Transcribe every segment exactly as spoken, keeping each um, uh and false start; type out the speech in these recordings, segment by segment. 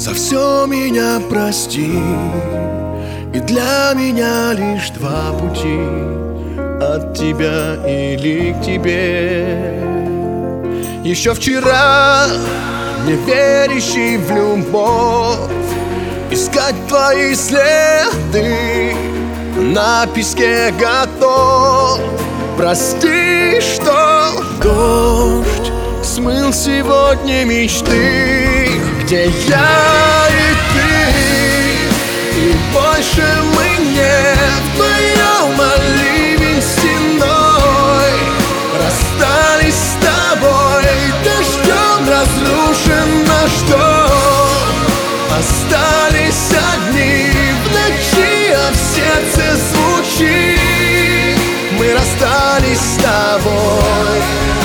За все меня прости. И для меня лишь два пути: от тебя или к тебе. Еще вчера, не верящий в любовь, искать твои следы на песке готов. Прости, что дождь смыл сегодня мечты, где я и ты, и больше мы не вдвоем, а ливень стеной. Расстались с тобой, дождем разрушен наш дом. Остались одни в ночи, а в сердце звучит: мы расстались с тобой.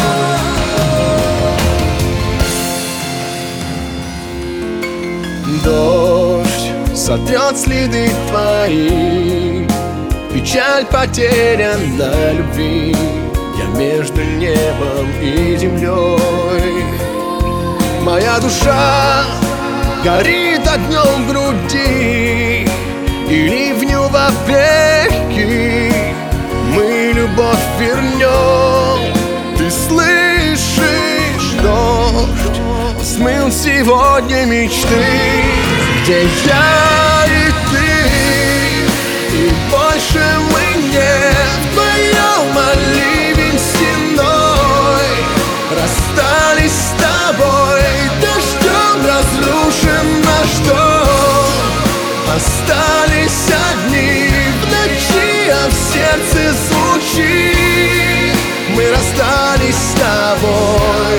Дождь сотрет следы твои, печаль потерянной любви. Я между небом и землей. Моя душа горит огнем в груди, и ливню во веки мы любовь вернем. Ты слышишь, дождь смыл сегодня мечты, где я и ты, и больше мы не вдвоем, а ливень стеной. Расстались с тобой, дождем разрушен наш дом. Остались одни в ночи, а в сердце звучит: мы расстались с тобой.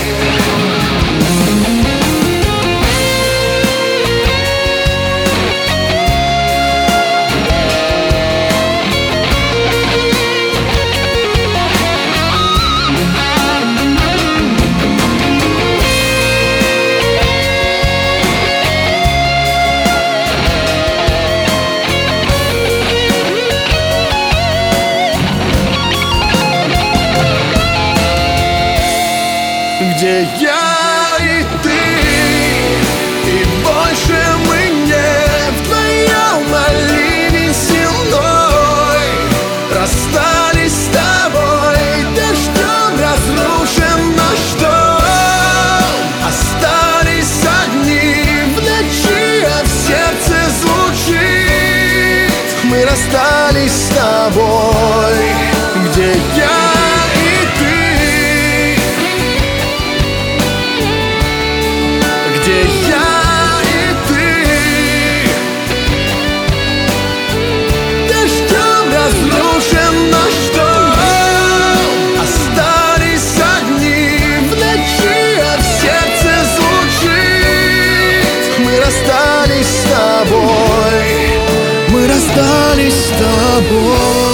Где я и ты, и больше мы не вдвоем, а ливень стеной. Расстались с тобой, дождем разрушен наш дом. Остались одни в ночи, а в сердце звучит: мы расстались с тобой. Где я Где я и ты, дождем разрушен наш дом. Остались одни в ночи, а в сердце звучит: мы расстались с тобой. Мы расстались с тобой.